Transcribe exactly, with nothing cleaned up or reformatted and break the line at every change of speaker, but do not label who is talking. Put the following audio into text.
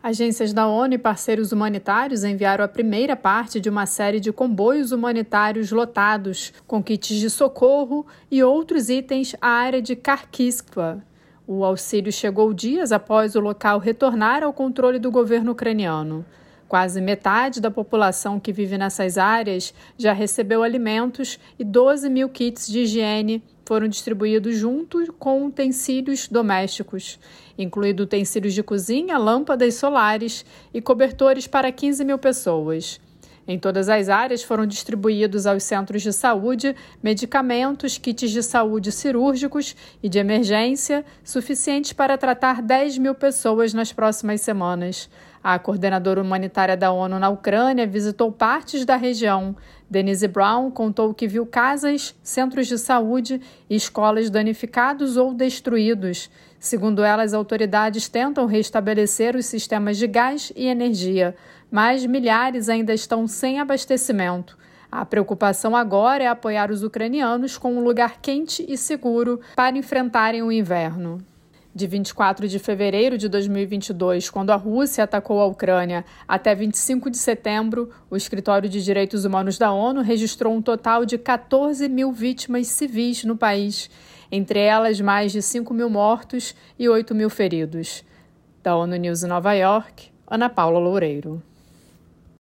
Agências da ONU e parceiros humanitários enviaram a primeira parte de uma série de comboios humanitários lotados, com kits de socorro e outros itens à área de Kharkiv. O auxílio chegou dias após o local retornar ao controle do governo ucraniano. Quase metade da população que vive nessas áreas já recebeu alimentos e doze mil kits de higiene foram distribuídos junto com utensílios domésticos, incluindo utensílios de cozinha, lâmpadas solares e cobertores para quinze mil pessoas. Em todas as áreas foram distribuídos aos centros de saúde medicamentos, kits de saúde cirúrgicos e de emergência, suficientes para tratar dez mil pessoas nas próximas semanas. A coordenadora humanitária da ONU na Ucrânia visitou partes da região. Denise Brown contou que viu casas, centros de saúde e escolas danificados ou destruídos. Segundo ela, as autoridades tentam restabelecer os sistemas de gás e energia, mas milhares ainda estão sem abastecimento. A preocupação agora é apoiar os ucranianos com um lugar quente e seguro para enfrentarem o inverno. De vinte e quatro de fevereiro de dois mil e vinte e dois, quando a Rússia atacou a Ucrânia, até vinte e cinco de setembro, o Escritório de Direitos Humanos da ONU registrou um total de catorze mil vítimas civis no país, entre elas mais de cinco mil mortos e oito mil feridos. Da ONU News em Nova York, Ana Paula Loureiro.